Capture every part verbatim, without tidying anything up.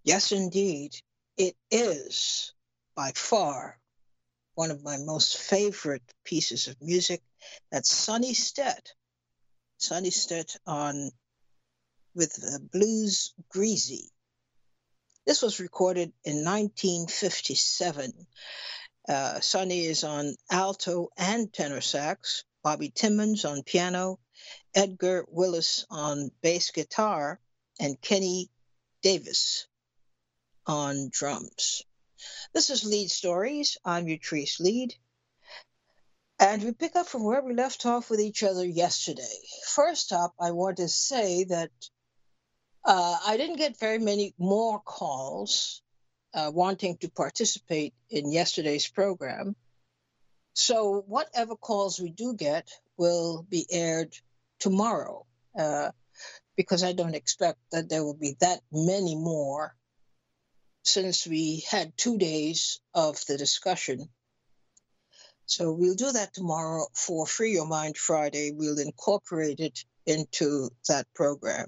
Yes, indeed. It is by far one of my most favorite pieces of music. That's Sonny Stitt. Sonny Stitt on with uh, Blues Greasy. This was recorded in nineteen fifty-seven. Uh, Sonny is on alto and tenor sax, Bobby Timmons on piano, Edgar Willis on bass guitar, and Kenny Davis on drums. This is Lead Stories. I'm Utrice Lead. And we pick up from where we left off with each other yesterday. First up, I want to say that uh, I didn't get very many more calls uh, wanting to participate in yesterday's program. So whatever calls we do get will be aired tomorrow, uh, because I don't expect that there will be that many more since we had two days of the discussion. So we'll do that tomorrow for Free Your Mind Friday. We'll incorporate it into that program.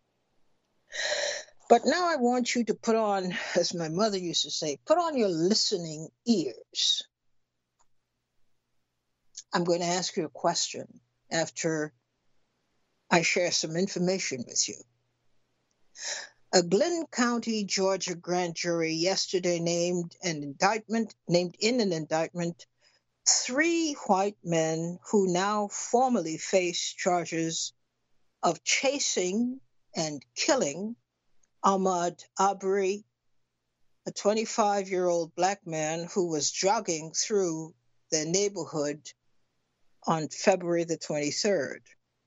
But now I want you to put on, as my mother used to say, put on your listening ears. I'm going to ask you a question after I share some information with you. A Glynn County, Georgia grand jury yesterday named an indictment, named in an indictment three white men who now formally face charges of chasing and killing Ahmaud Arbery, a twenty-five-year-old black man who was jogging through their neighborhood on February the twenty-third.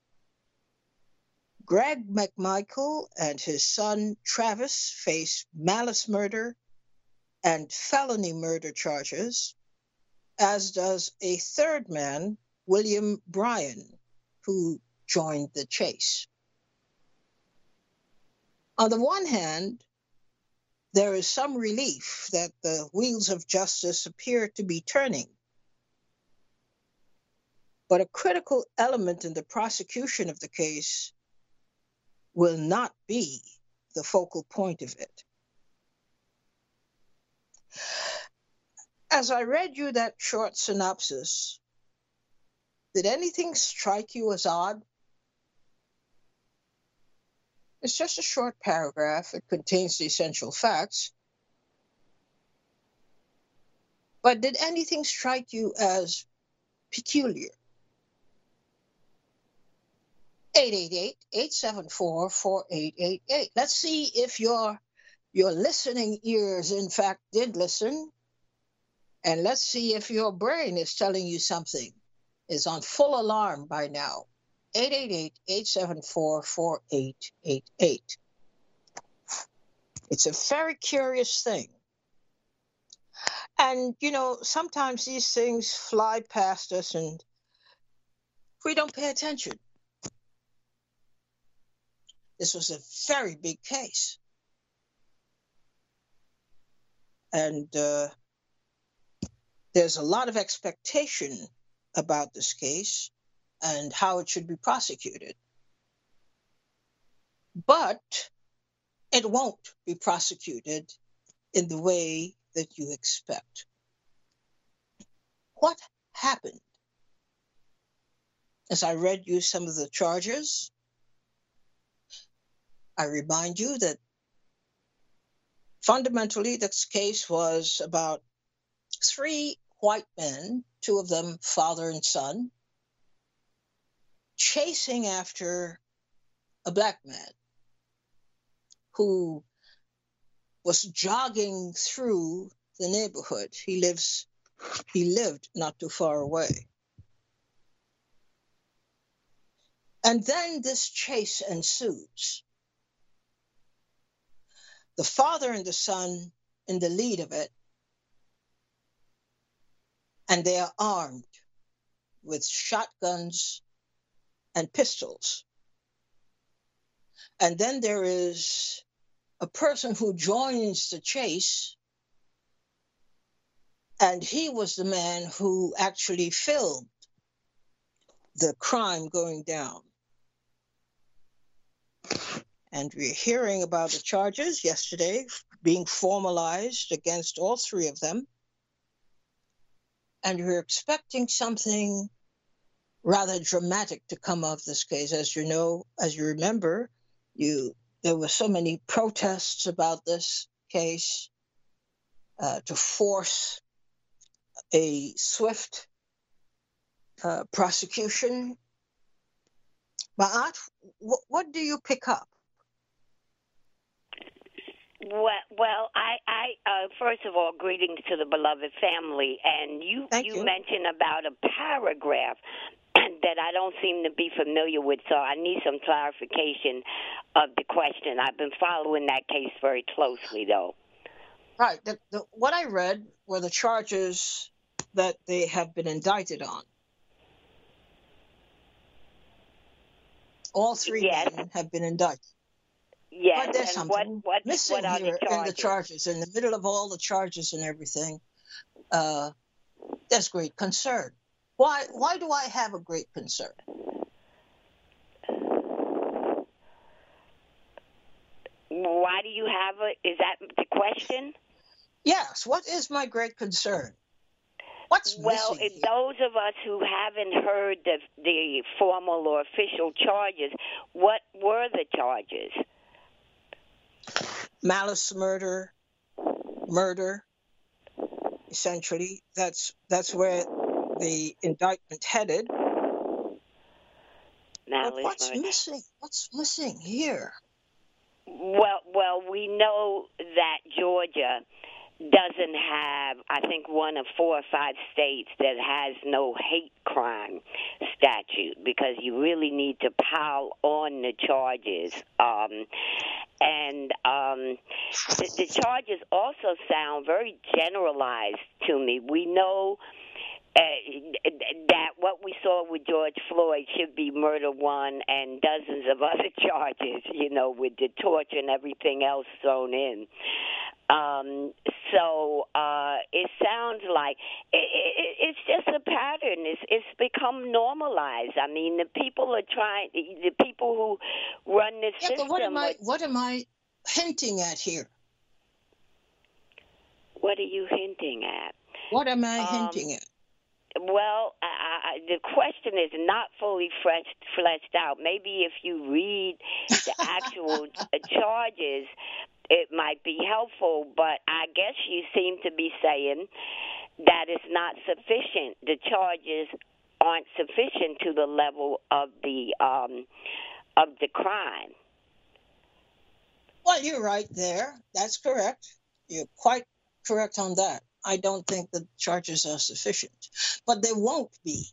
Greg McMichael and his son Travis face malice murder and felony murder charges, as does a third man, William Bryan, who joined the chase. On the one hand, there is some relief that the wheels of justice appear to be turning. But a critical element in the prosecution of the case will not be the focal point of it. As I read you that short synopsis, did anything strike you as odd? It's just a short paragraph. It contains the essential facts. But did anything strike you as peculiar? eight eight eight, eight seven four, four eight eight eight. Let's see if your, your listening ears, in fact, did listen. And let's see if your brain is telling you something, is on full alarm by now. eight eight eight, eight seven four, four eight eight eight. It's a very curious thing. And, you know, sometimes these things fly past us and we don't pay attention. This was a very big case. And uh, there's a lot of expectation about this case and how it should be prosecuted. But it won't be prosecuted in the way that you expect. What happened? As I read you some of the charges, I remind you that fundamentally this case was about three white men, two of them father and son, chasing after a black man who was jogging through the neighborhood. He lives, he lived not too far away. And then this chase ensues. The father and the son in the lead of it, and they are armed with shotguns and pistols. And then there is a person who joins the chase, and he was the man who actually filmed the crime going down. And we're hearing about the charges yesterday being formalized against all three of them. And we're expecting something rather dramatic to come of this case. As you know, as you remember, you there were so many protests about this case uh, to force a swift uh, prosecution. Ma'at, wh- what do you pick up? Well, well, I, I uh, first of all, greetings to the beloved family, and you, Thank you you. mentioned about a paragraph that I don't seem to be familiar with, so I need some clarification of the question. I've been following that case very closely, though. Right. The, the, what I read were the charges that they have been indicted on. All three Yes. men have been indicted. Yes, But there's and something what, what, missing what are here the in the charges, in the middle of all the charges and everything. Uh, there's great concern. Why? Why do I have a great concern? Why do you have a? Is that the question? Yes. What is my great concern? What's well, missing it, here? those of us who haven't heard the the formal or official charges, what were the charges? Malice murder, murder. Essentially, that's that's where the indictment headed. Malice but what's murder. missing? What's missing here? Well, well, we know that Georgia doesn't have, I think, one of four or five states that has no hate crime statute, because you really need to pile on the charges. Um, and um, the, the charges also sound very generalized to me. We know Uh, that what we saw with George Floyd should be murder one and dozens of other charges, you know, with the torture and everything else thrown in. Um, so uh, it sounds like it, it, it's just a pattern. It's, it's become normalized. I mean, the people are trying, the people who run this yeah, system. But what am I? Are, what am I hinting at here? What are you hinting at? What am I um, hinting at? Well, I, I, the question is not fully fleshed, fleshed out. Maybe if you read the actual charges, it might be helpful. But I guess you seem to be saying that it's not sufficient. The charges aren't sufficient to the level of the um, of the crime. Well, you're right there. That's correct. You're quite correct on that. I don't think the charges are sufficient, but they won't be.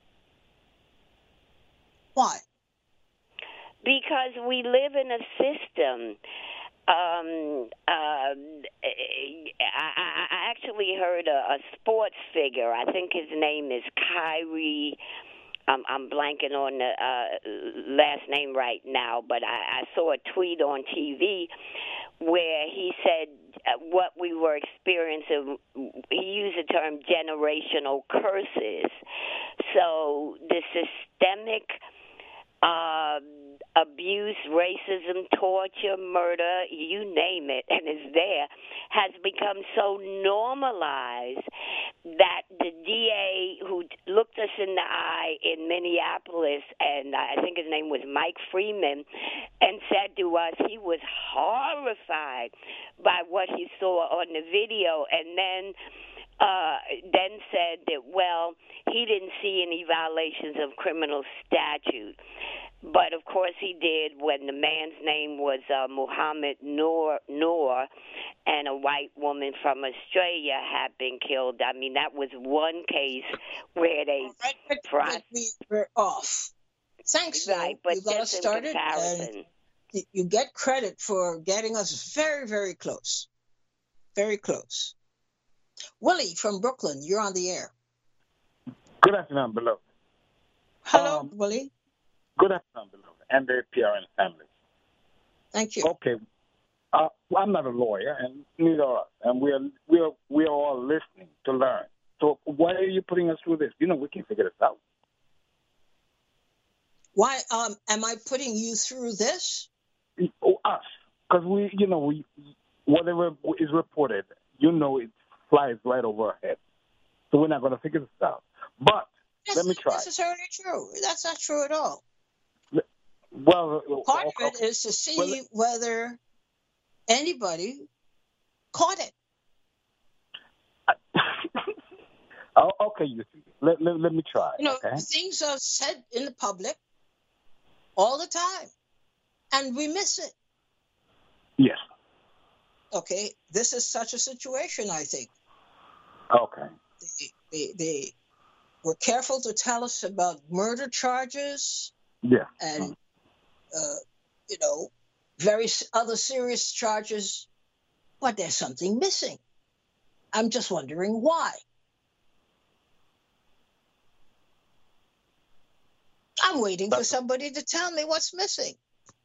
Why? Because we live in a system. Um, uh, I, I actually heard a, a sports figure. I think his name is Kyrie. Um, I'm blanking on the uh, last name right now, but I, I saw a tweet on T V where he said uh, what we were experiencing, he used the term generational curses. So the systemic uh, abuse, racism, torture, murder, you name it, and it's there, has become so normalized that the D A who looked us in the eye in Minneapolis, and I think his name was Mike Freeman, and said to us he was horrified by what he saw on the video, and then uh, then said that, well, he didn't see any violations of criminal statute. But, of course, he did when the man's name was uh, Muhammad Noor, Noor, and a white woman from Australia had been killed. I mean, that was one case where they... Right, but, but we were off. Thanks, though. Right, but you got us just in started, comparison. and you get credit for getting us very, very close. Very close. Willie from Brooklyn, you're on the air. Good afternoon, beloved. Hello, um, Willie. Good afternoon, beloved, and the P R N family. Thank you. Okay, uh, well, I'm not a lawyer, and neither are us, and we're we're we're all listening to learn. So why are you putting us through this? You know, we can figure this out. Why um, am I putting you through this? Oh, because we, you know, we whatever is reported, you know, it flies right over our head. So we're not going to figure this out. But That's let me not try. necessarily true. That's not true at all. Well, Part okay, of it is to see well, whether anybody caught it. oh, okay, you see. Let, let, let me try. You know, Okay. things are said in the public all the time, and we miss it. Yes. Okay, this is such a situation, I think. Okay. They, they, they were careful to tell us about murder charges Yeah. and, Mm. uh, you know, very s- other serious charges, but there's something missing. I'm just wondering why. I'm waiting for That's- somebody to tell me what's missing.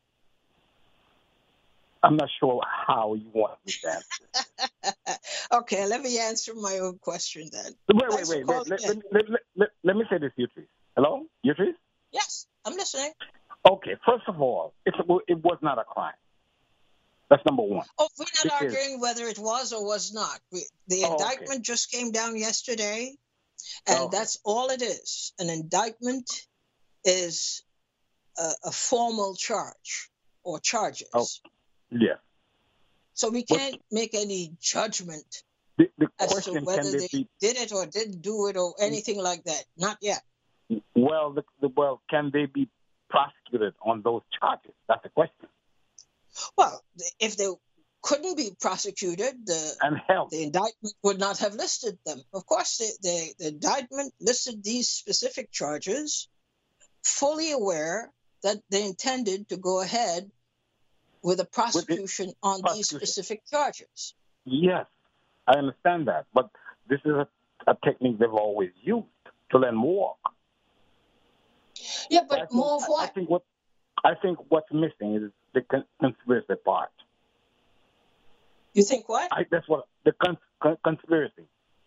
I'm not sure how you want me to answer. Okay, let me answer my own question then. Wait, wait, Thanks for wait. wait. calling Let, in. let, let, let, let, let me say this, Utrice. Hello? Utrice? Yes, I'm listening. Okay, first of all, it's, it was not a crime. That's number one. Oh, we're not Because- arguing whether it was or was not. We, the Oh, okay. indictment just came down yesterday, and Okay. that's all it is. An indictment is a, a formal charge or charges. Oh. Yeah. So we What- can't make any judgment The, the as to question, whether can they this be, did it or didn't do it or anything like that. Not yet. well, the, the, well, can they be prosecuted on those charges? That's the question. Well, if they couldn't be prosecuted, the And held. the indictment would not have listed them. Of course, the, the, the indictment listed these specific charges, fully aware that they intended to go ahead with a prosecution on these prosecution. specific charges. Yes, I understand that. But this is a, a technique they've always used to let them walk. Yeah, I but think- more of I- what? I think what I think what's missing is the con- conspiracy part. You think what? I, that's what the con- con- conspiracy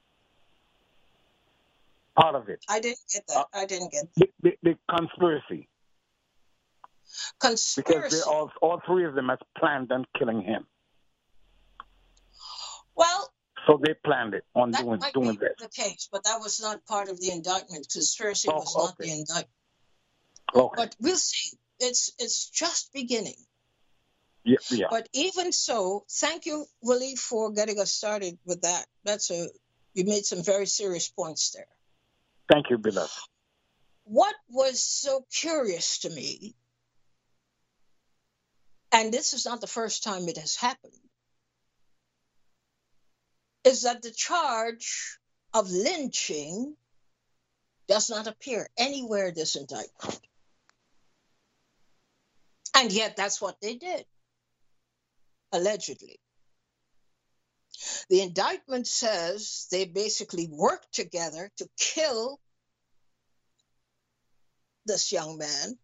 part of it. I didn't get that. I didn't get The, the, the conspiracy, because conspiracy. they all all three of them has planned on killing him. Well, So they planned it on that doing might doing be this. the case, but that was not part of the indictment. Conspiracy Oh, was not okay. the indictment. Okay. But we'll see. It's it's just beginning. Yeah, yeah. But even so, thank you, Willie, for getting us started with that. That's a you made some very serious points there. Thank you, beloved. What was so curious to me, and this is not the first time it has happened, is that the charge of lynching does not appear anywhere in this indictment. And yet that's what they did, allegedly. The indictment says they basically worked together to kill this young man.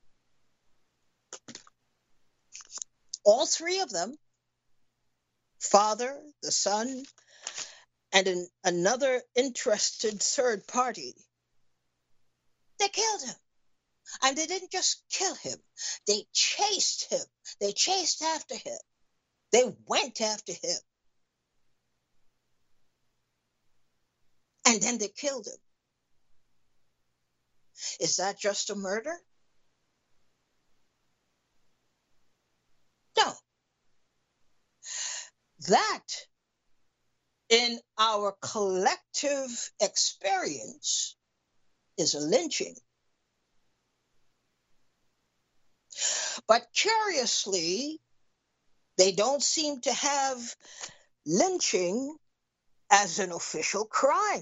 All three of them, father, the son, and an, another interested third party, they killed him. And they didn't just kill him. They chased him. They chased after him. They went after him. And then they killed him. Is that just a murder? No. That, in our collective experience, is a lynching. But curiously, they don't seem to have lynching as an official crime.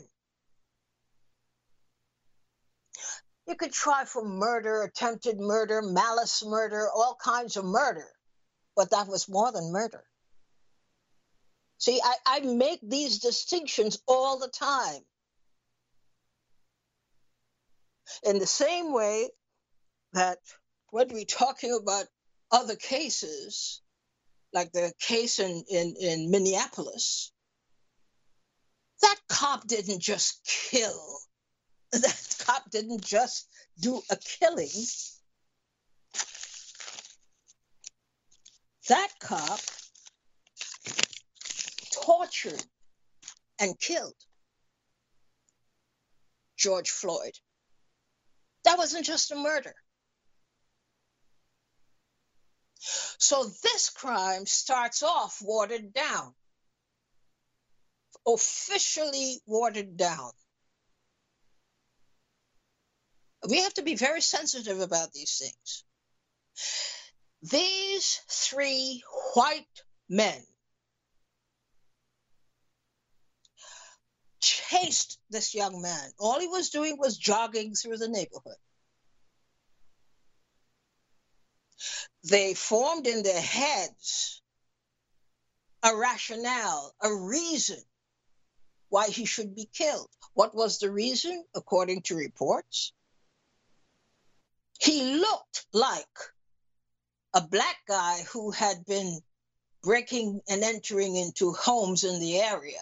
You could try for murder, attempted murder, malice murder, all kinds of murder, but that was more than murder. See, I, I make these distinctions all the time. In the same way that when we're talking about other cases, like the case in, in, in Minneapolis, that cop didn't just kill. That cop didn't just do a killing. that cop tortured and killed George Floyd. That wasn't just a murder. So this crime starts off watered down, officially watered down. We have to be very sensitive about these things. These three white men chased this young man. All he was doing was jogging through the neighborhood. They formed in their heads a rationale, a reason why he should be killed. What was the reason, according to reports? He looked like a black guy who had been breaking and entering into homes in the area.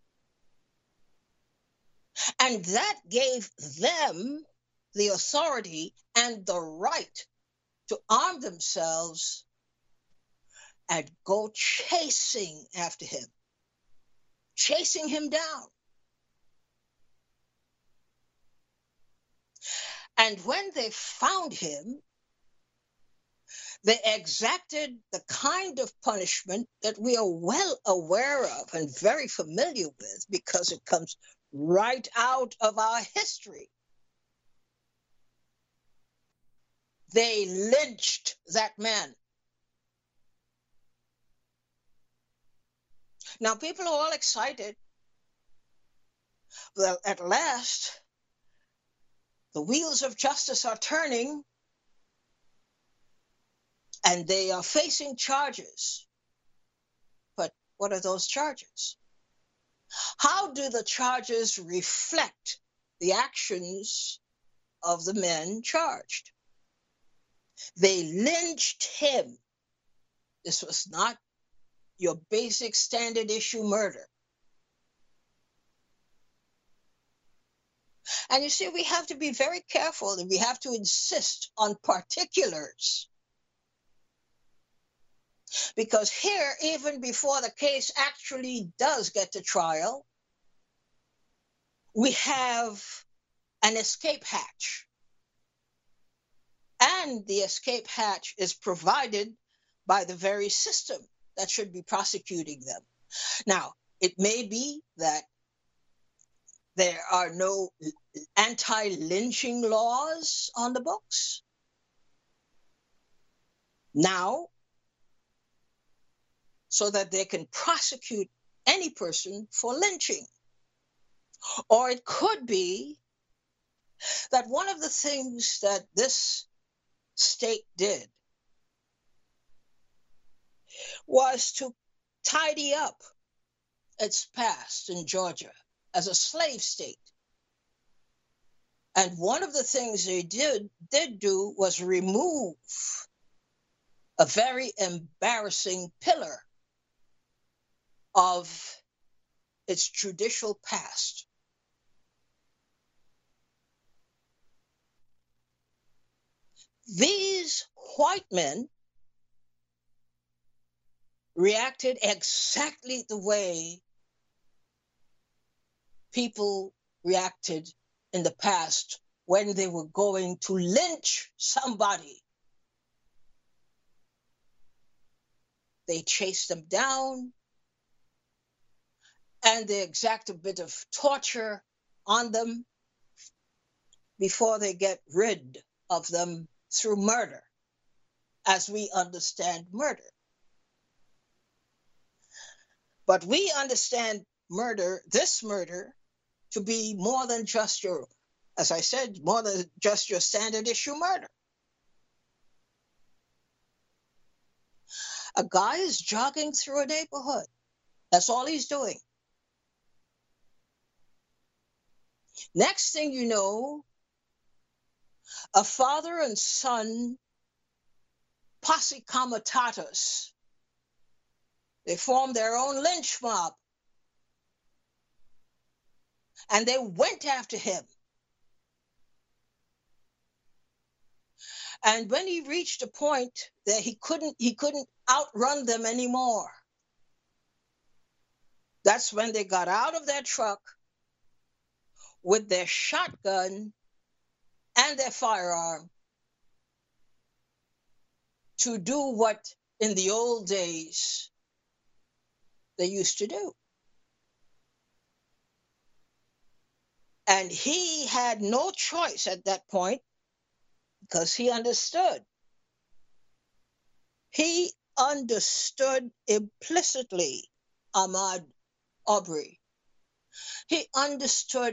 And that gave them the authority and the right to arm themselves and go chasing after him, chasing him down. And when they found him, they exacted the kind of punishment that we are well aware of and very familiar with because it comes right out of our history. They lynched that man. Now, people are all excited. Well, at last, the wheels of justice are turning, and they are facing charges. But what are those charges? How do the charges reflect the actions of the men charged? They lynched him. This was not your basic standard issue murder. And you see, we have to be very careful and we have to insist on particulars. Because here, even before the case actually does get to trial, we have an escape hatch. And the escape hatch is provided by the very system that should be prosecuting them. Now, it may be that there are no anti-lynching laws on the books now, so that they can prosecute any person for lynching. Or it could be that one of the things that this state did was to tidy up its past in Georgia as a slave state. And one of the things they did, did do was remove a very embarrassing pillar of its judicial past. These white men reacted exactly the way people reacted in the past when they were going to lynch somebody. They chase them down and they exact a bit of torture on them before they get rid of them through murder, as we understand murder. But we understand murder, this murder, to be more than just your, as I said, more than just your standard issue murder. A guy is jogging through a neighborhood. That's all he's doing. Next thing you know, a father and son posse comitatus. They formed their own lynch mob. And they went after him. And when he reached a point that he couldn't, he couldn't outrun them anymore, that's when they got out of their truck with their shotgun and their firearm to do what in the old days they used to do. And he had no choice at that point because he understood. He understood implicitly Ahmaud Arbery. He understood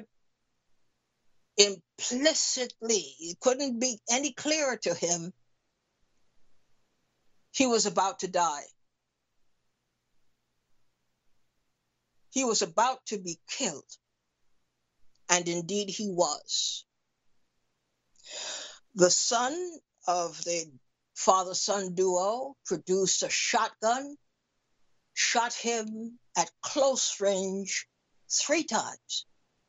implicitly. It couldn't be any clearer to him. He was about to die. He was about to be killed. And indeed he was. The son of the father-son duo produced a shotgun, shot him at close range three times.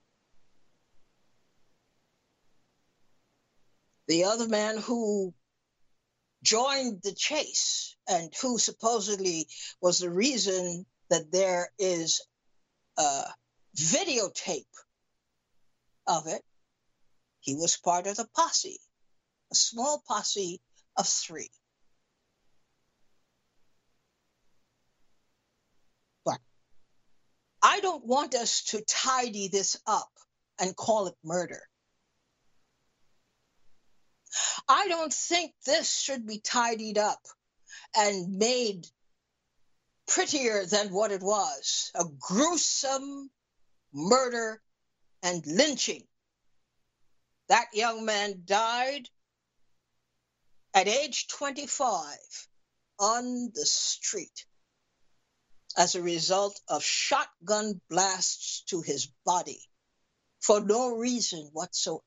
The other man who joined the chase and who supposedly was the reason that there is a videotape of it, he was part of the posse, a small posse of three. But I don't want us to tidy this up and call it murder. I don't think this should be tidied up and made prettier than what it was, a gruesome murder and lynching. That young man died at age twenty-five on the street as a result of shotgun blasts to his body for no reason whatsoever.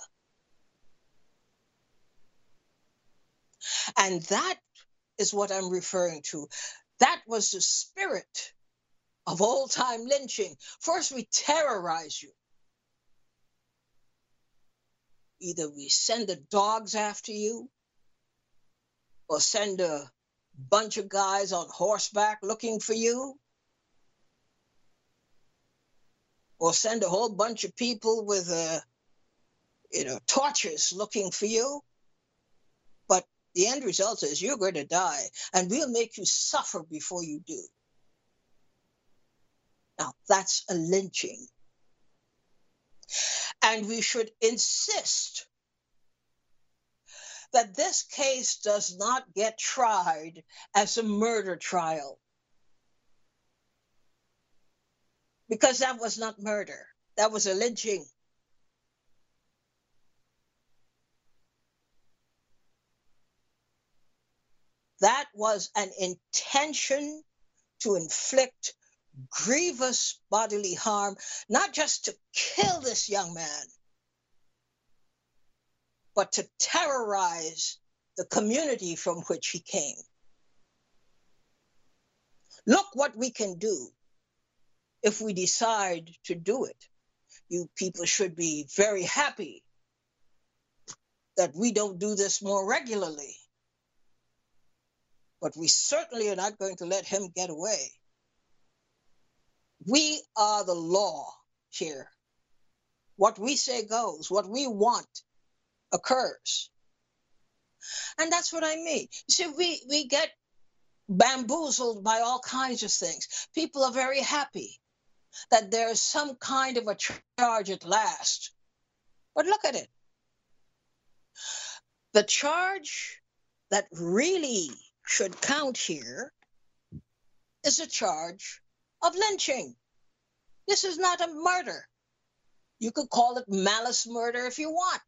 And that is what I'm referring to. That was the spirit of old-time lynching. First, we terrorize you. Either we send the dogs after you or send a bunch of guys on horseback looking for you, or send a whole bunch of people with, uh, you know, torches looking for you. But the end result is you're going to die, and we'll make you suffer before you do. Now, that's a lynching. And we should insist that this case does not get tried as a murder trial. Because that was not murder. That was a lynching. That was an intention to inflict grievous bodily harm, not just to kill this young man, but to terrorize the community from which he came. Look what we can do if we decide to do it. You people should be very happy that we don't do this more regularly. But we certainly are not going to let him get away. We are the law here. What we say goes. What we want occurs. And that's what I mean. You see, we, we get bamboozled by all kinds of things. People are very happy that there's some kind of a charge at last. But look at it. The charge that really should count here is a charge of lynching. This is not a murder. You could call it malice murder if you want.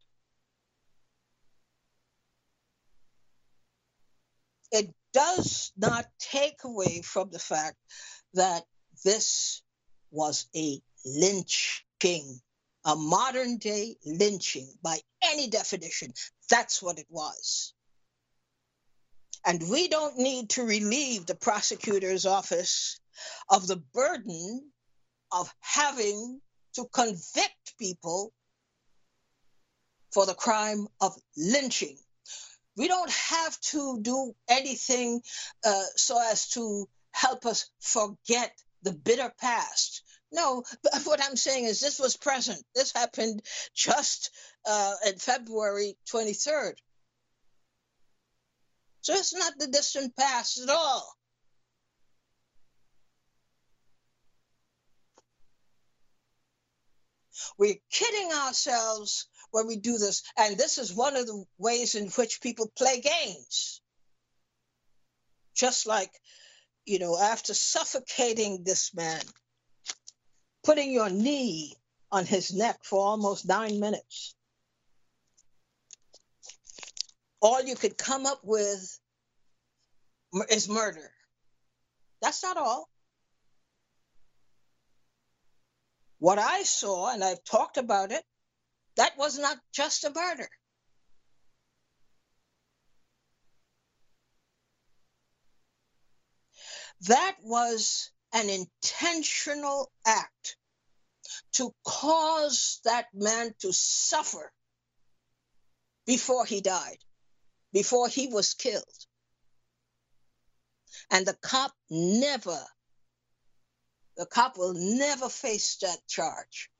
It does not take away from the fact that this was a lynching, a modern day lynching by any definition. That's what it was. And we don't need to relieve the prosecutor's office of the burden of having to convict people for the crime of lynching. We don't have to do anything uh, so as to help us forget the bitter past. No, but what I'm saying is this was present. This happened just uh, in February twenty-third. So it's not the distant past at all. We're kidding ourselves when we do this. And this is one of the ways in which people play games. Just like, you know, after suffocating this man, putting your knee on his neck for almost nine minutes, all you could come up with is murder. That's not all. What I saw, and I've talked about it, that was not just a murder. That was an intentional act to cause that man to suffer before he died, before he was killed. And the cop never, the cop will never face that charge.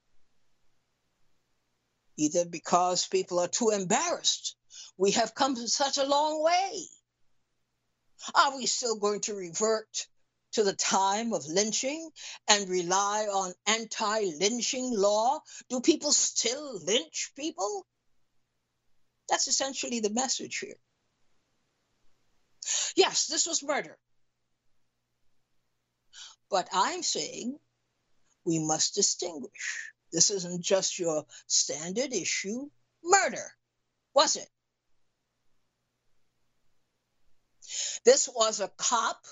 Either because people are too embarrassed. We have come such a long way. Are we still going to revert to the time of lynching and rely on anti-lynching law? Do people still lynch people? That's essentially the message here. Yes, this was murder. But I'm saying we must distinguish. This isn't just your standard issue murder, was it? This was a cop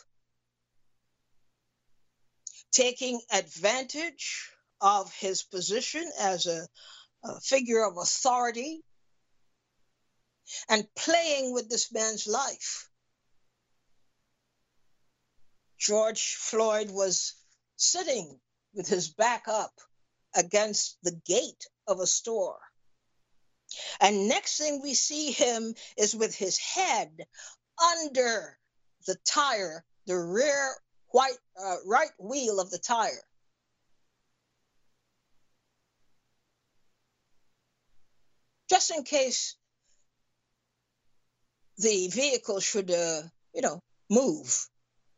taking advantage of his position as a, a figure of authority and playing with this man's life. George Floyd was sitting with his back up against the gate of a store. And next thing we see him is with his head under the tire, the rear white uh, right wheel of the tire. Just in case the vehicle should, uh, you know, move.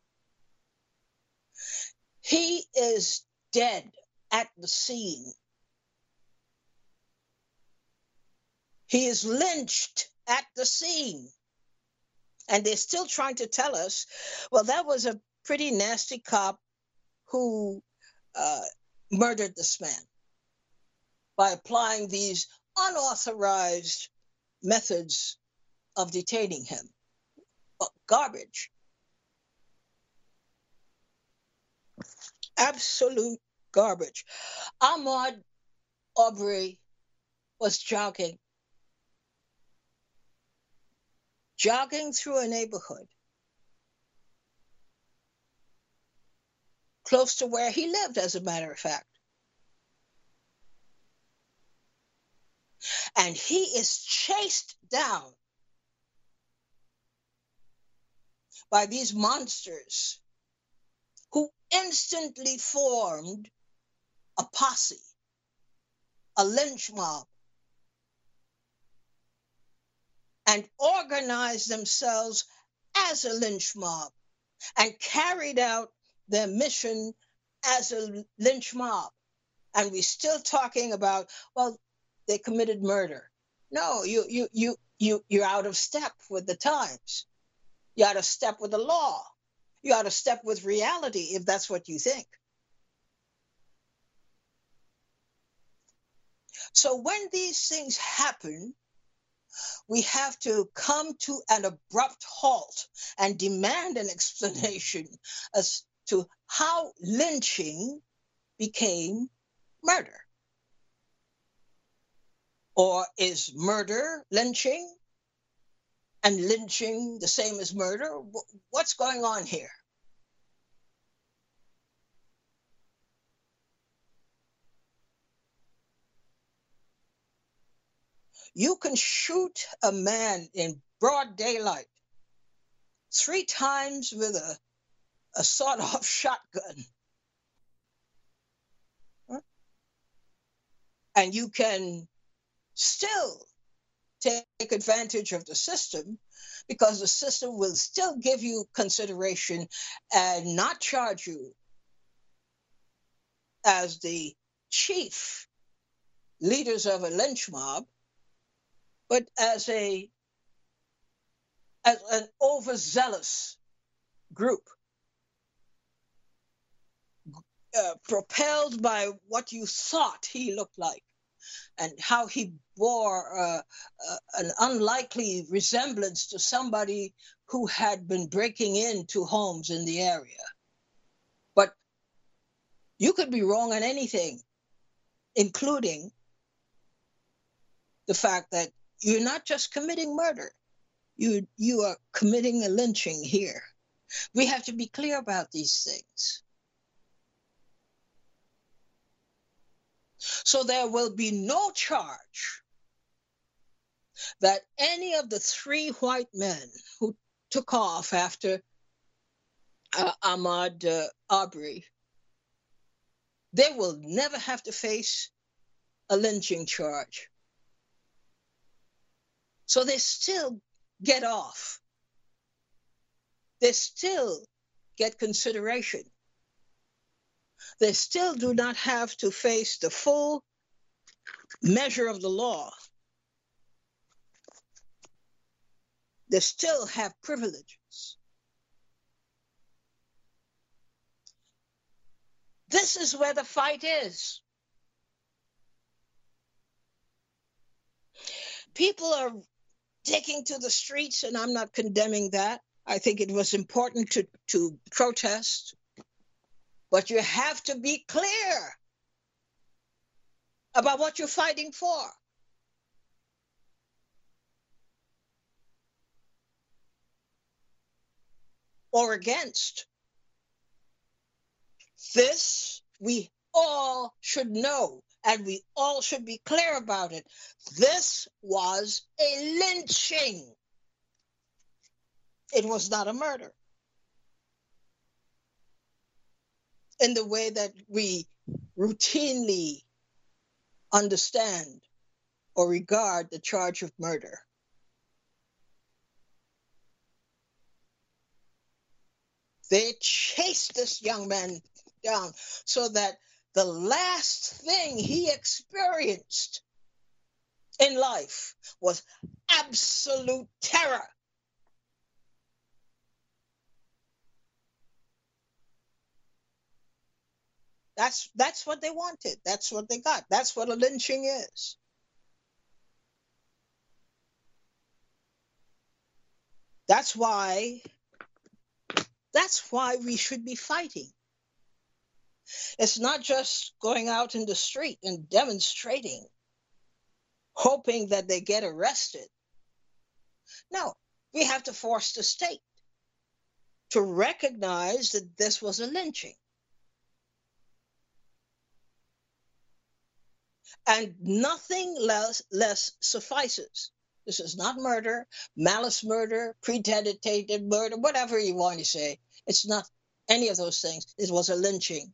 He is dead at the scene. He is lynched at the scene. And they're still trying to tell us, well, that was a pretty nasty cop who uh, murdered this man by applying these unauthorized methods of detaining him. Garbage. Absolute garbage. Ahmaud Arbery was jogging. Jogging through a neighborhood close to where he lived, as a matter of fact. And he is chased down by these monsters who instantly formed a posse, a lynch mob, and organized themselves as a lynch mob and carried out their mission as a lynch mob. And we're still talking about, well, they committed murder. No, you, you, you, you, you're out of step with the times. You're out of step with the law. You're out of step with reality, if that's what you think. So when these things happen, we have to come to an abrupt halt and demand an explanation as to how lynching became murder. Or is murder lynching and lynching the same as murder? What's going on here? You can shoot a man in broad daylight, three times with a, a sawed-off shotgun. Huh? And you can still take advantage of the system, because the system will still give you consideration and not charge you as the chief leaders of a lynch mob, but as a as an overzealous group, uh, propelled by what you thought he looked like and how he bore uh, uh, an unlikely resemblance to somebody who had been breaking into homes in the area. But you could be wrong on anything, including the fact that you're not just committing murder, you you are committing a lynching here. We have to be clear about these things. So there will be no charge that any of the three white men who took off after uh, Ahmaud uh, Arbery, they will never have to face a lynching charge. So they still get off. They still get consideration. They still do not have to face the full measure of the law. They still have privileges. This is where the fight is. People are taking to the streets, and I'm not condemning that. I think it was important to, to protest. But you have to be clear about what you're fighting for. Or against. This we all should know, and we all should be clear about it. This was a lynching. It was not a murder. In the way that we routinely understand or regard the charge of murder. They chased this young man down so that the last thing he experienced in life was absolute terror. That's, that's what they wanted. That's what they got. That's what a lynching is. That's why, that's why we should be fighting. It's not just going out in the street and demonstrating, hoping that they get arrested. No, we have to force the state to recognize that this was a lynching. And nothing less, less suffices. This is not murder, malice murder, premeditated murder, whatever you want to say. It's not any of those things. It was a lynching.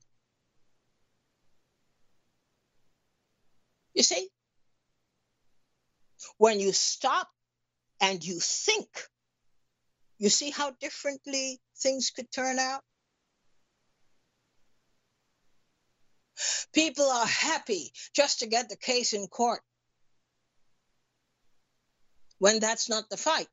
You see, when you stop and you think, you see how differently things could turn out? People are happy just to get the case in court when that's not the fight.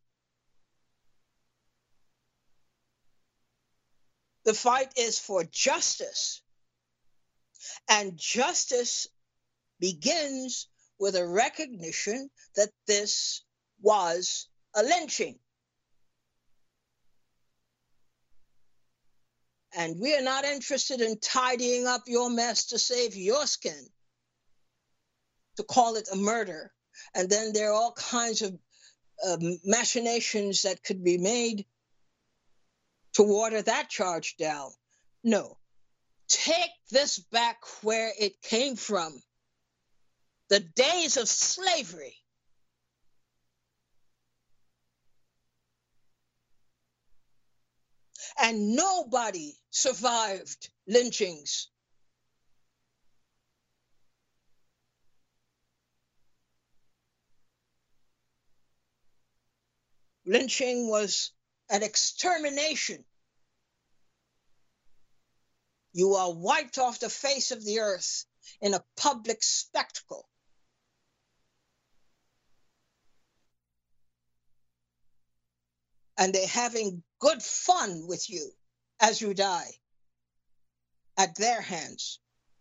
The fight is for justice. And justice begins with a recognition that this was a lynching. And we are not interested in tidying up your mess to save your skin, to call it a murder. And then there are all kinds of uh, machinations that could be made to water that charge down. No. Take this back where it came from. The days of slavery. And nobody survived lynchings. Lynching was an extermination. You are wiped off the face of the earth in a public spectacle. And they're having good fun with you as you die at their hands.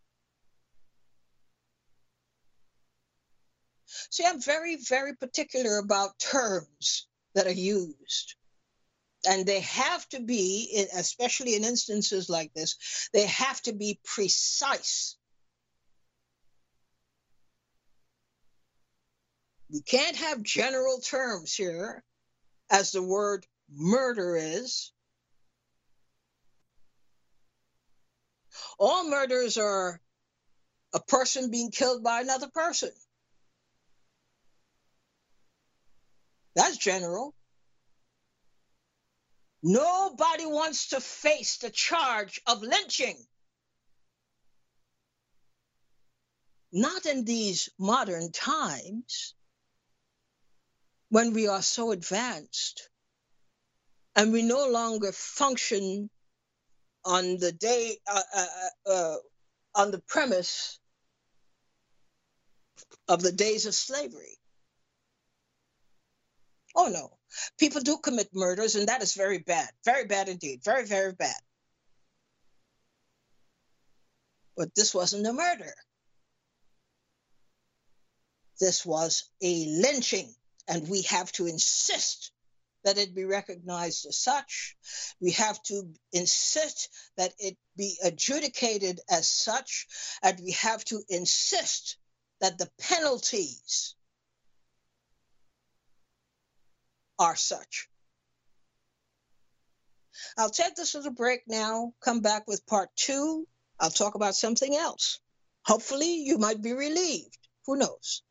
See, I'm very, very particular about terms that are used. And they have to be, especially in instances like this, they have to be precise. We can't have general terms here, as the word murder is. All murders are a person being killed by another person. That's general. Nobody wants to face the charge of lynching. Not in these modern times when we are so advanced and we no longer function on the day, uh, uh, uh, on the premise of the days of slavery. Oh no, people do commit murders, and that is very bad, very bad indeed, very, very bad. But this wasn't a murder. This was a lynching, and we have to insist that it be recognized as such. We have to insist that it be adjudicated as such, and we have to insist that the penalties are such. I'll take this little break now, come back with part two. I'll talk about something else. Hopefully you might be relieved. Who knows?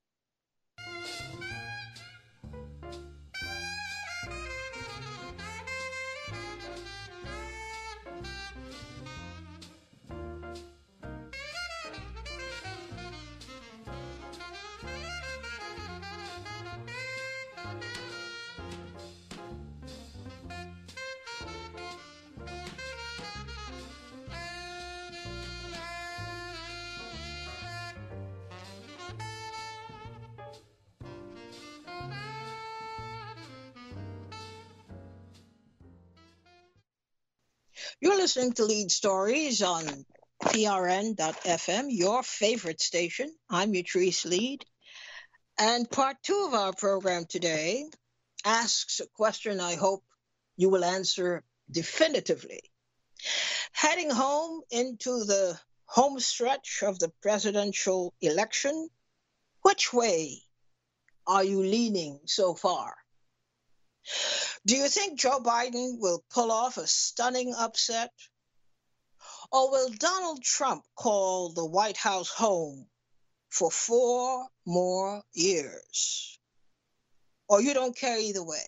You're listening to Lead Stories on P R N dot F M, your favorite station. I'm Utrice Lead. And part two of our program today asks a question I hope you will answer definitively. Heading home into the home stretch of the presidential election, which way are you leaning so far? Do you think Joe Biden will pull off a stunning upset? Or will Donald Trump call the White House home for four more years? Or you don't care either way?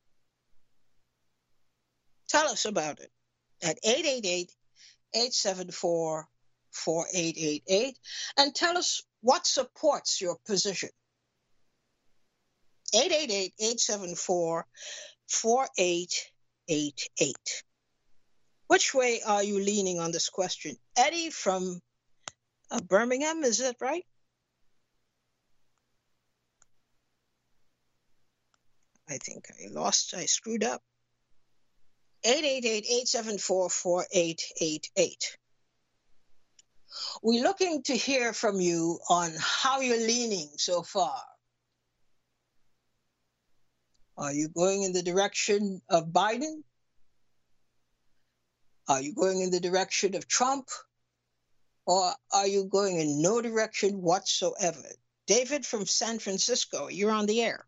Tell us about it at eight eight eight, eight seven four, four eight eight eight and tell us what supports your position. eight eight eight, eight seven four, four eight eight eight. Which way are you leaning on this question? Eddie from uh, Birmingham, is that right? I think I lost, I screwed up. eight eight eight, eight seven four, four eight eight eight. We're looking to hear from you on how you're leaning so far. Are you going in the direction of Biden? Are you going in the direction of Trump? Or are you going in no direction whatsoever? David from San Francisco, you're on the air.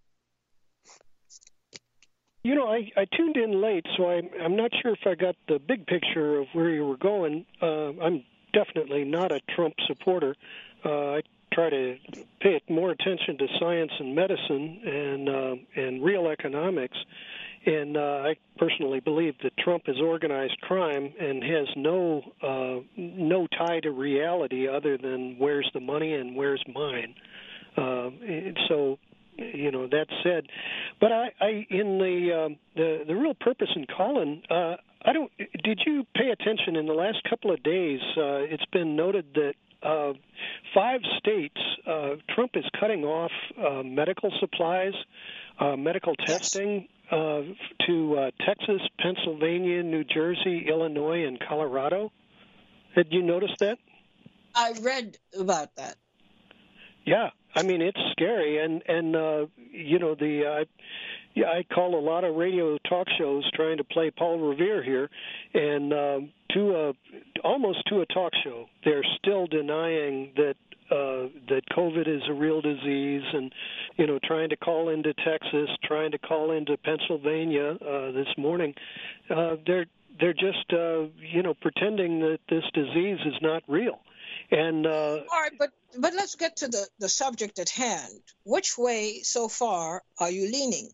You know, I, I tuned in late, so I'm, I'm not sure if I got the big picture of where you were going. Uh, I'm definitely not a Trump supporter. Uh, I try to pay more attention to science and medicine and uh, and real economics. And uh, I personally believe that Trump is organized crime and has no uh, no tie to reality other than where's the money and where's mine. Uh, so, you know, that said, but I, I in the um, the the real purpose in calling, uh, I don't. Did you pay attention in the last couple of days? Uh, it's been noted that uh, five states, uh, Trump is cutting off uh, medical supplies, uh, medical testing. Yes. Uh, to uh, Texas, Pennsylvania, New Jersey, Illinois, and Colorado. Had you noticed that? I read about that. Yeah, I mean it's scary, and and uh, you know the uh, yeah I call a lot of radio talk shows trying to play Paul Revere here, and um, to a almost to a talk show, they're still denying that. Uh, that COVID is a real disease, and you know, trying to call into Texas, trying to call into Pennsylvania uh, this morning, uh, they're they're just uh, you know pretending that this disease is not real. And uh, all right, but but let's get to the the subject at hand. Which way so far are you leaning?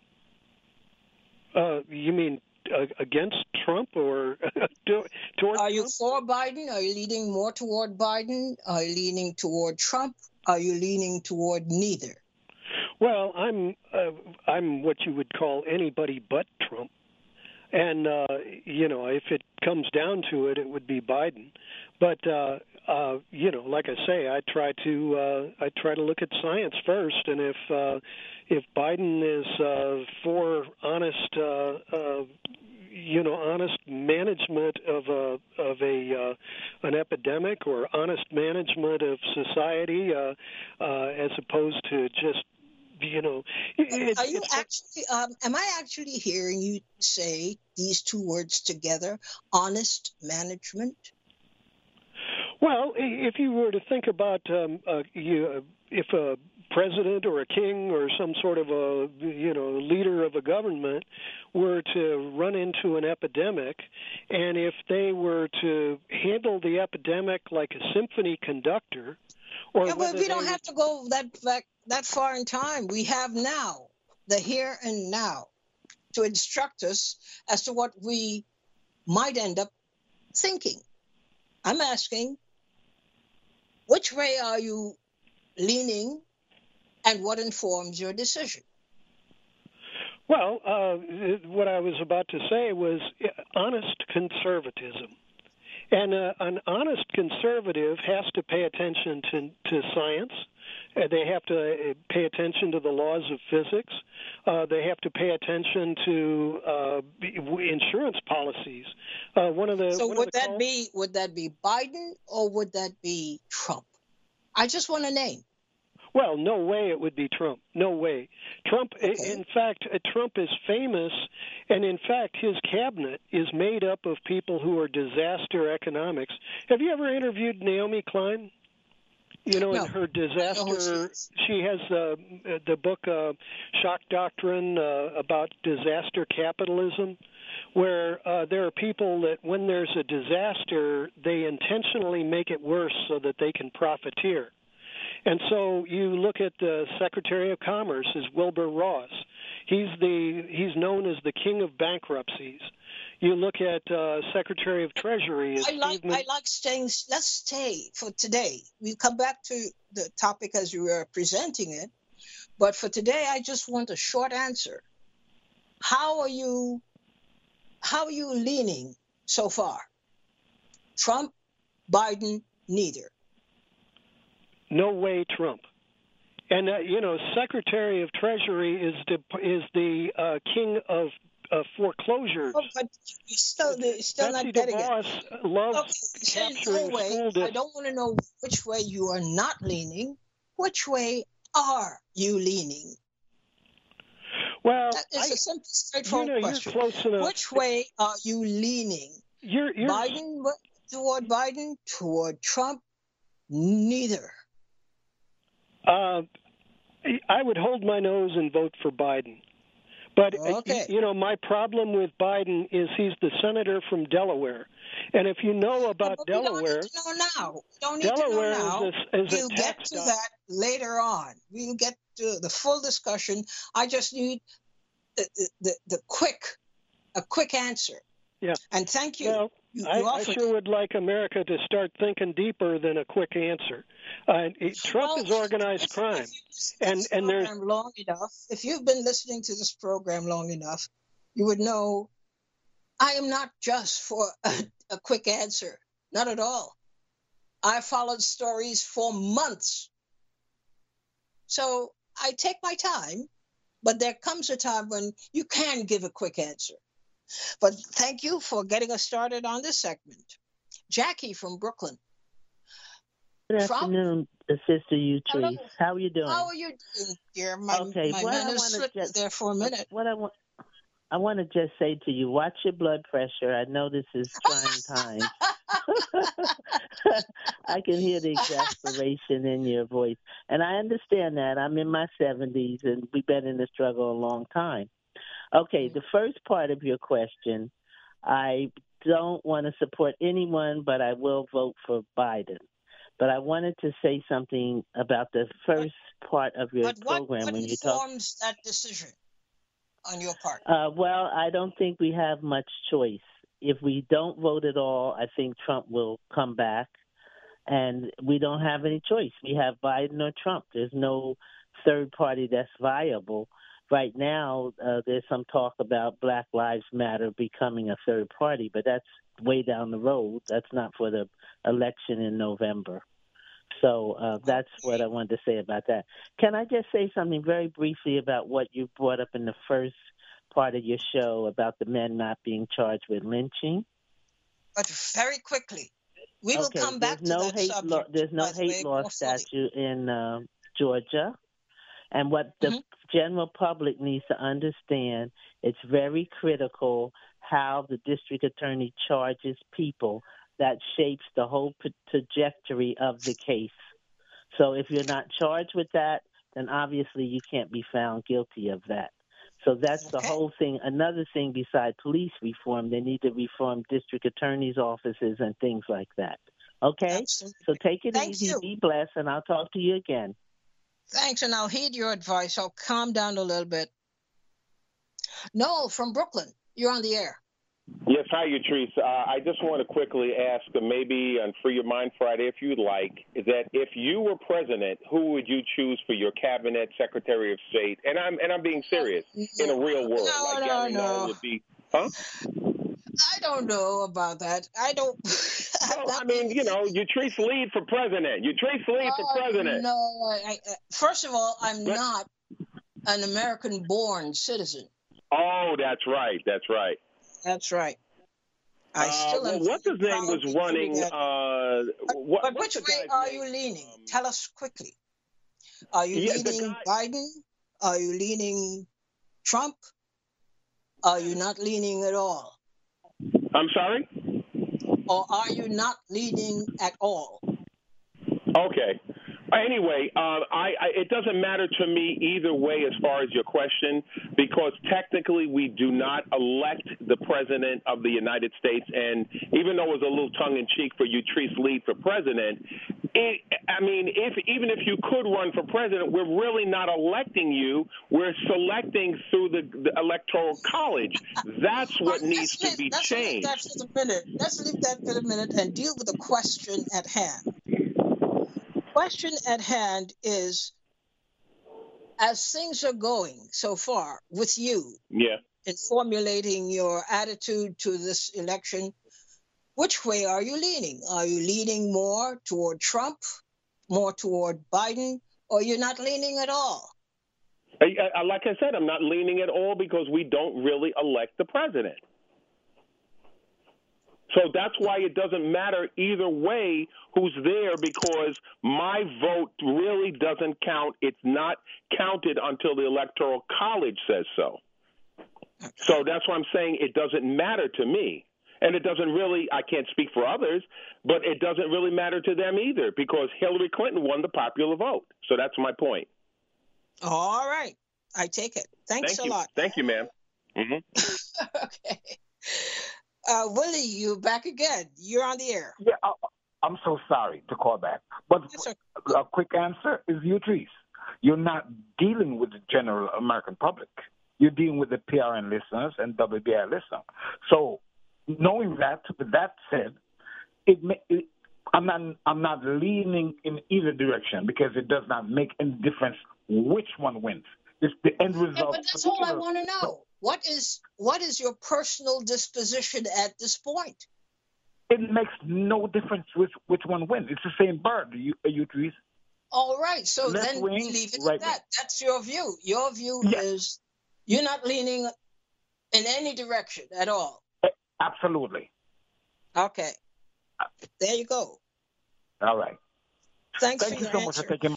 Uh, you mean uh, against Trump or toward Are you Trump? for Biden? Are you leaning more toward Biden? Are you leaning toward Trump? Are you leaning toward neither? Well, I'm uh, I'm what you would call anybody but Trump. And, uh, you know, if it comes down to it, it would be Biden. But, uh, uh, you know, like I say, I try to uh, I try to look at science first. And if uh, if Biden is uh, for honest, uh, uh, you know, honest management of a of a uh, an epidemic or honest management of society, uh, uh, as opposed to just You know, it, are you it's, actually? Um, am I actually hearing you say these two words together? Honest management. Well, if you were to think about um, uh, you, if a president or a king or some sort of a you know leader of a government were to run into an epidemic, and if they were to handle the epidemic like a symphony conductor, or yeah, but we don't would... have to go that back that far in time. We have now, the here and now, to instruct us as to what we might end up thinking. I'm asking, which way are you leaning, and what informs your decision? Well, uh, what I was about to say was honest conservatism. And uh, an honest conservative has to pay attention to, to science. Uh, they have to pay attention to the laws of physics. Uh, they have to pay attention to uh, insurance policies. Uh, one of the so one would of the that call- be would that be Biden or would that be Trump? I just want a name. Well, no way it would be Trump. No way. Trump, okay. In fact, Trump is famous, and in fact, his cabinet is made up of people who are disaster economics. Have you ever interviewed Naomi Klein? You know, no. in her disaster, she, she has uh, the book uh, Shock Doctrine uh, about disaster capitalism, where uh, there are people that when there's a disaster, they intentionally make it worse so that they can profiteer. And so you look at the Secretary of Commerce is Wilbur Ross. He's the he's known as the king of bankruptcies. You look at uh, Secretary of Treasury. Is I like Steve I like staying. Let's stay for today. We'll come back to the topic as you were presenting it, but for today, I just want a short answer. How are you? How are you leaning so far? Trump, Biden, neither. No way, Trump. And uh, you know, Secretary of Treasury is the is the uh, king of uh, foreclosures. Oh, but you're still, you're still Betsy not getting DeVos it. loves Okay, capturing no way. school I districts. don't want to know which way you are not leaning. Which way are you leaning? Well, that is I, a simple, straightforward you know, question. You're close enough. Which way are you leaning? You're, you're Biden toward Biden, toward Trump, neither. Uh, I would hold my nose and vote for Biden. But, okay. you know, my problem with Biden is he's the senator from Delaware. And if you know about yeah, Delaware... We don't need to know now. We don't need Delaware to know now. Is a, is we'll a get tax to dot. that later on. We'll get to the full discussion. I just need the, the, the quick, a quick answer. Yeah. And thank you. Well, you, I, you I sure would like America to start thinking deeper than a quick answer. Uh, it, Trump well, is organized if, crime, if and this and there's program long enough. If you've been listening to this program long enough, you would know I am not just for a, a quick answer. Not at all. I followed stories for months. So I take my time, but there comes a time when you can give a quick answer. But thank you for getting us started on this segment. Jackie from Brooklyn. Good Trump? afternoon, Sister Utrice. How are you doing? How are you doing, dear? My, okay, my what man I is want to slipping just there for a minute. What I want, I want to just say to you: watch your blood pressure. I know this is trying times. I can hear the exasperation in your voice, and I understand that. I'm in my seventies, and we've been in the struggle a long time. Okay, the first part of your question, I don't want to support anyone, but I will vote for Biden. But I wanted to say something about the first part of your but what, program what when you talk. informs that decision on your part? Uh, well, I don't think we have much choice. If we don't vote at all, I think Trump will come back, and we don't have any choice. We have Biden or Trump. There's no third party that's viable. Right now, uh, there's some talk about Black Lives Matter becoming a third party, but that's way down the road. That's not for the election in November. So uh, that's what I wanted to say about that. Can I just say something very briefly about what you brought up in the first part of your show about the men not being charged with lynching? But very quickly. We will okay, come back to no that hate subject. Law, there's no hate way, law statute in uh, Georgia. And what the mm-hmm. general public needs to understand, it's very critical how the district attorney charges people. That shapes the whole trajectory of the case. So if you're not charged with that, then obviously you can't be found guilty of that. So that's okay. The whole thing. Another thing besides police reform, they need to reform district attorneys' offices and things like that. Okay? Absolutely. So take it Thank easy, you. be blessed, and I'll talk to you again. Thanks, and I'll heed your advice. I'll calm down a little bit. Noel from Brooklyn, you're on the air. Yes, hi, Utrice. Uh, I just want to quickly ask, uh, maybe on Free Your Mind Friday, if you'd like, is that if you were president, who would you choose for your cabinet secretary of state? And I'm and I'm being serious. In a real world, no, like no, Gary no. Null would be, huh? I don't know about that. I don't. No, I mean, you know, Utrice Lead for president. Utrice Lead uh, for president. No, I, I, first of all, I'm but, not an American-born citizen. Oh, that's right. That's right. That's right. I uh, still well, am. What's his name was running? Uh, but, what, but which way are name? you leaning? Um, Tell us quickly. Are you yeah, leaning guy... Biden? Are you leaning Trump? Are you not leaning at all? I'm sorry? Or are you not leaning at all? Okay. Anyway, uh, I, I, it doesn't matter to me either way as far as your question, because technically we do not elect the president of the United States. And even though it was a little tongue-in-cheek for Utrice Lead for president, it, I mean, if even if you could run for president, we're really not electing you. We're selecting through the, the Electoral College. That's what needs to be let's changed. Leave that for the minute. Let's leave that for a minute and deal with the question at hand. Question at hand is, as things are going so far with you yeah. in formulating your attitude to this election, which way are you leaning? Are you leaning more toward Trump, more toward Biden, or you're not leaning at all? I, I, like I said, I'm not leaning at all because we don't really elect the president. So that's why it doesn't matter either way who's there, because my vote really doesn't count. It's not counted until the Electoral College says so. So that's why I'm saying it doesn't matter to me. And it doesn't really, I can't speak for others, but it doesn't really matter to them either, because Hillary Clinton won the popular vote. So that's my point. All right. I take it. Thanks Thank a you. lot. Thank you, ma'am. Mm-hmm. Okay. Uh, Willie, you back again. You're on the air. Yeah, I, I'm so sorry to call back. But okay. a, a quick answer is Utrice. You're not dealing with the general American public. you're dealing with the P R N listeners and W B I listeners. So knowing that, with that said, it, it I'm not I'm not leaning in either direction because it does not make any difference which one wins. It's the end result. Yeah, but that's all I want to know. What is what is your personal disposition at this point? It makes no difference which which one wins. It's the same bird. You, you trees. All right, so Left then wing, we leave it right at that. wing. That's your view. Your view Yes. is you're not leaning in any direction at all. Absolutely. Okay, there you go. All right. Thanks Thank for you your so answer. much for taking.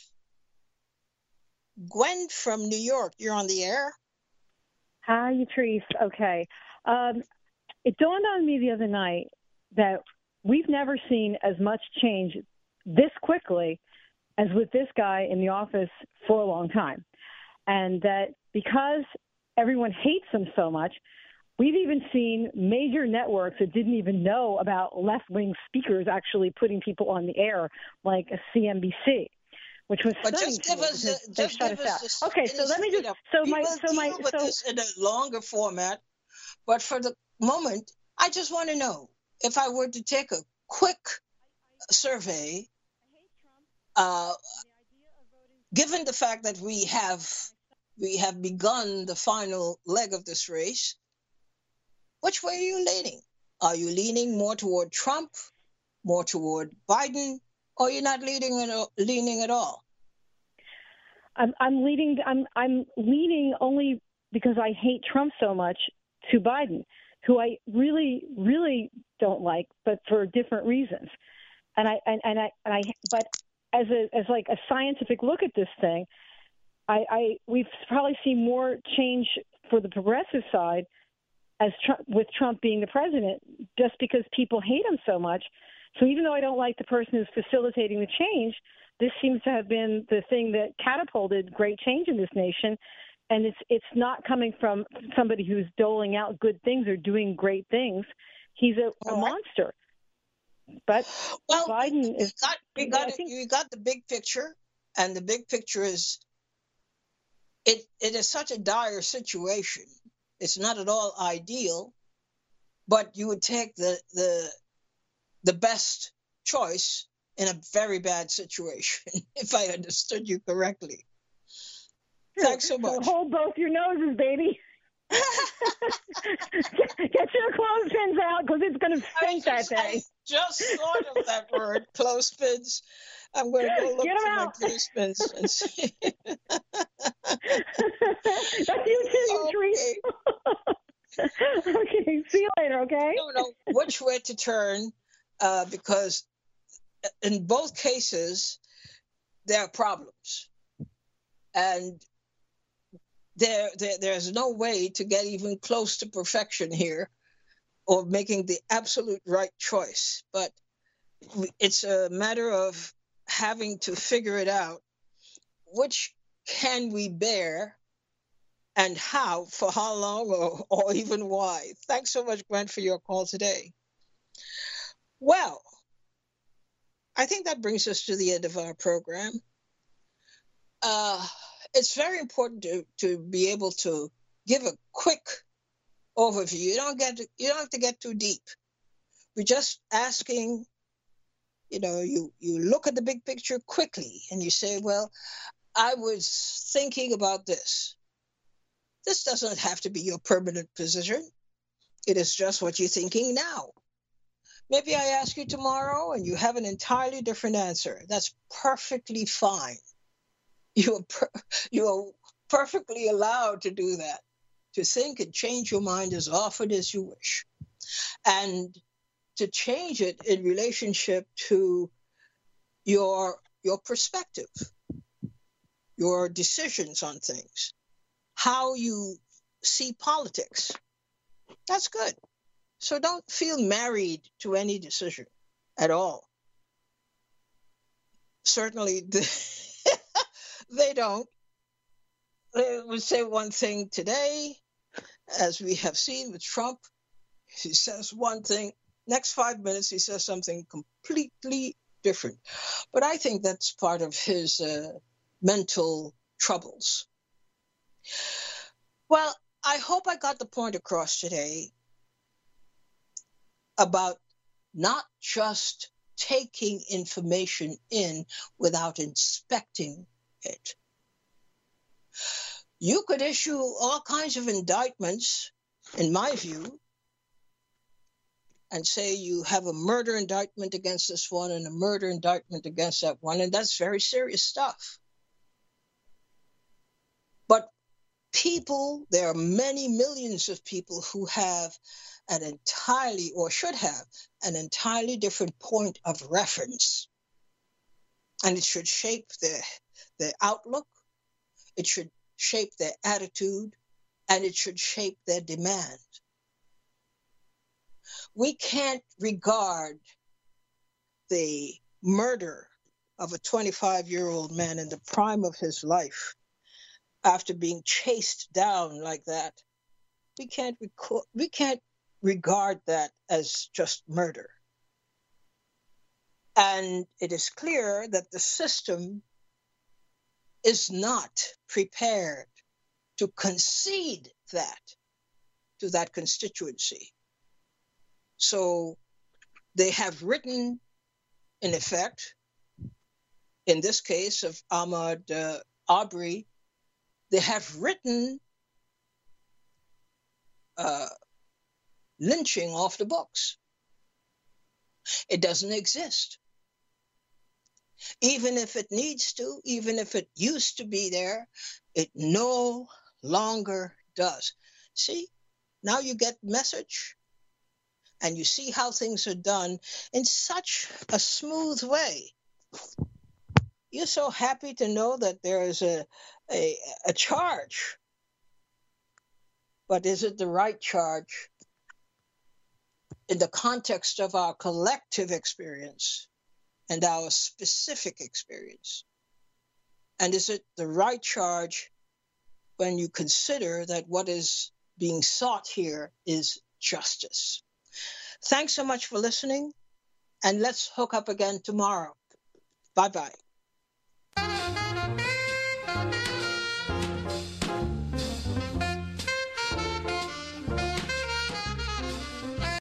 Gwen from New York, you're on the air. Hi, Yatrice. Okay. Um, it dawned on me the other night that we've never seen as much change this quickly as with this guy in the office for a long time. And that because everyone hates him so much, we've even seen major networks that didn't even know about left-wing speakers actually putting people on the air, like a C N B C, which was But stunning just to give me us, because the, they just shut give us out. us the Okay, so let me just so we my will so my deal with so this in a longer format. But for the moment, I just want to know if I were to take a quick survey, uh, given the fact that we have we have begun the final leg of this race, which way are you leaning? Are you leaning more toward Trump, more toward Biden, or you're not leaning at, leaning at all? I'm I'm leading I'm I'm leaning only because I hate Trump so much to Biden, who I really really don't like, but for different reasons. And I and, and I and I but as a as like a scientific look at this thing, I, I we've probably seen more change for the progressive side as Trump, with Trump being the president, just because people hate him so much. So even though I don't like the person who's facilitating the change, this seems to have been the thing that catapulted great change in this nation. And it's it's not coming from somebody who's doling out good things or doing great things. He's a, a right. monster. But well, Biden is. Got, we got I it, think, you got the big picture, and the big picture is it. It is such a dire situation. It's not at all ideal, but you would take the the the best choice in a very bad situation, if I understood you correctly. True. Thanks so much. So hold both your noses, baby. Get your clothespins out because it's going to stink that day. I just thought of that word, clothespins. I'm going to go look Get 'em for my out. clothespins and see. That's you too, Yatrice. Okay. Okay, see you later, okay? I don't know which way to turn uh, because in both cases, there are problems. And there, there, there's no way to get even close to perfection here or making the absolute right choice. But it's a matter of having to figure it out. Which can we bear and how, for how long, or, or even why? Thanks so much, Gwen, for your call today. Well, I think that brings us to the end of our program. Uh, it's very important to, to be able to give a quick overview. You don't get to, you don't have to get too deep. We're just asking, you know, you, you look at the big picture quickly and you say, well, I was thinking about this. This doesn't have to be your permanent position. It is just what you're thinking now. Maybe I ask you tomorrow and you have an entirely different answer. That's perfectly fine. You are, per- you are perfectly allowed to do that, to think and change your mind as often as you wish. And to change it in relationship to your, your perspective, your decisions on things, how you see politics. That's good. So don't feel married to any decision at all. Certainly, they don't. They would say one thing today, as we have seen with Trump. He says one thing, next five minutes he says something completely different. But I think that's part of his uh, mental troubles. Well, I hope I got the point across today about not just taking information in without inspecting it. You could issue all kinds of indictments, in my view, and say you have a murder indictment against this one and a murder indictment against that one, and that's very serious stuff. But people, there are many millions of people who have an entirely, or should have, an entirely different point of reference. And it should shape their, their outlook, it should shape their attitude, and it should shape their demand. We can't regard the murder of a twenty-five-year-old man in the prime of his life after being chased down like that. We can't record, we can't regard that as just murder. And it is clear that the system is not prepared to concede that to that constituency. So they have written, in effect, in this case of Ahmaud uh, Arbery, they have written uh, lynching off the books. It doesn't exist. Even if it needs to, even if it used to be there, it no longer does. See, now you get message, and you see how things are done in such a smooth way. You're so happy to know that there is a, a, a charge. But is it the right charge in the context of our collective experience and our specific experience? And is it the right charge when you consider that what is being sought here is justice? Thanks so much for listening, and let's hook up again tomorrow. Bye-bye.